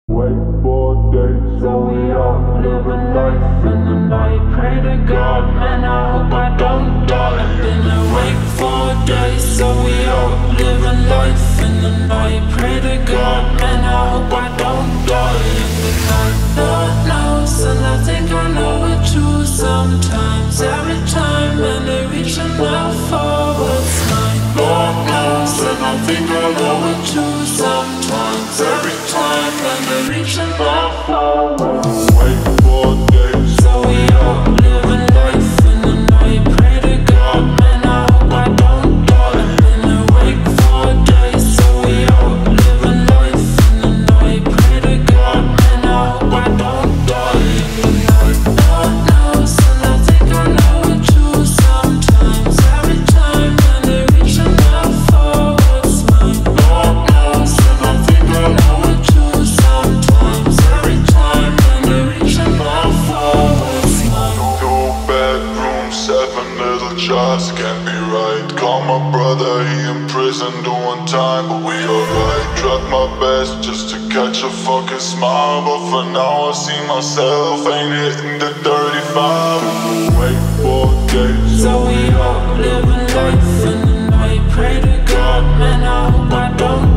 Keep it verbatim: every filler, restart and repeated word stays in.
Wait for days, so we all live a life in the night. Pray to God, man, I hope I don't die. I've been awake for days, so we all live a life in the night. Pray to God, man, I hope I don't die in the night. Lord knows, and I think I know it too sometimes. Every time, and they're reaching out for what's mine. Lord knows, and I think I know it too sometimes. Every time, and they're reaching out for what's mine. Wait for days, so we all live a life in the night. Pray to God, man, I hope I don't die. I've been awake for days, so we all live a life in the night. Pray to God, man, I hope I don't die in the night. Lord knows, and I think I know it too sometimes. Every time, and they're reaching out for what's mine. Lord knows, and I think I know it too sometimes. Every time, and they're reaching out for what's mine. Two bedrooms, seven little jobs, can't be right. Call my brother, he in prison doing time, but we alright. Tried my best just to catch a fucking smile, but for now I see myself ain't hitting the thirty-five. Wait for days, so we all live a life in the night. Pray to God, man, I hope I don't